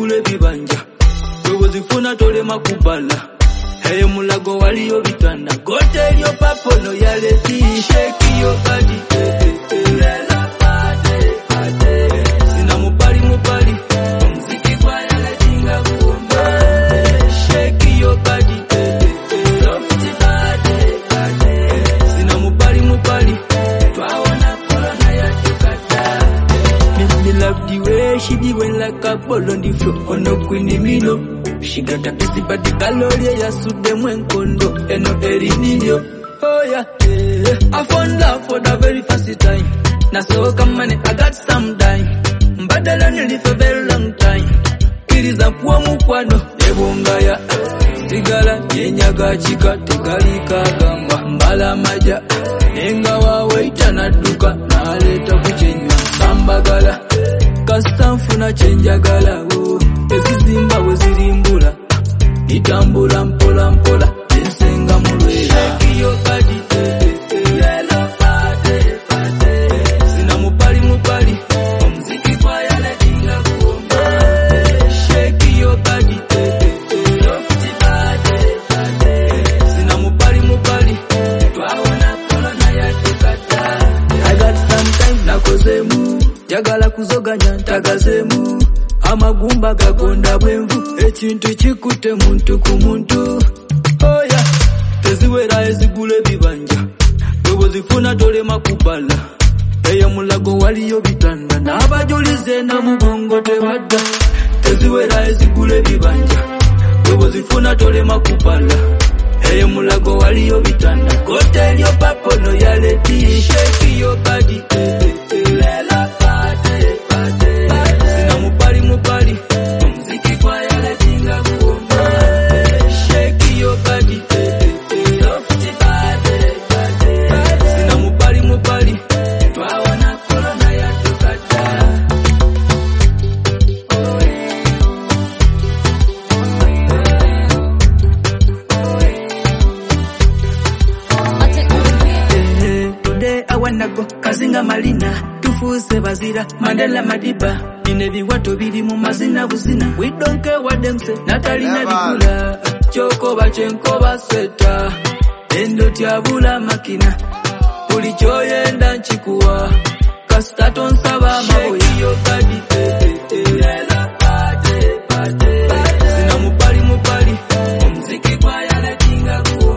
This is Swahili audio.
zigule bibanja wewe zifuna tole makubala hey mulago waliyo bitanda gote elyo papo no yale ti shake yo body lela pate pate sina mupali muziki kwa yale tinga kuomba shake yo body soft pate pate sina mupali twaona corona ya tukata me love the way she be when like a ball on the floor on no queen mino. She got a busy body calorie ya sude mwenkondo eno erinio. Oh yeah, yeah. I found love for the very first time. Na so come on, I got some time. Mbadala nili for very long time. Kiriza kuwa mukwano ebonga ya sigala yenyaga chika tekalika gamba mbala maja enga wawaita na duka na aleta kuchenywa sambagala kastanfuna chenjagala ezizimba wezirimbula itambula mpola mpola ensenga mulwela shake yo body lelo pate pate sina mupali muziki kwa yale tinga kuomba shake yo body soft pate pate sina mupali twaona corona ya tukata I got some time nakozemu jagala kuzoganya ntagazemu amagumba gagonda bwenvu ekintu kikute muntu ku muntu oh yeah teziwera ezigule bibanja wewe zifuna tole makubala eya mulago waliyo bitanda n'abajulize na mugongo tebadda teziwera ezigule bibanja wewe zifuna tole makubala eya mulago waliyo bitanda gote elyo papo no yale ti shake yo body lela pate pate sina mupali muziki kwa yale tinga kuomba shake yo body soft pate pate sina mupali twaona corona ya tukata today I wanna go kazinga malina tufuse bazira Mandela Madiba inebi watu bili mu mazina buzina we don't care what them say natalina dikula choko bachenko baseta endo tyabula makina ulichoyenda nchikuwa kastaton saba maboya shake yo body lela pate pate sina mupali muziki kwa yale tinga kuwa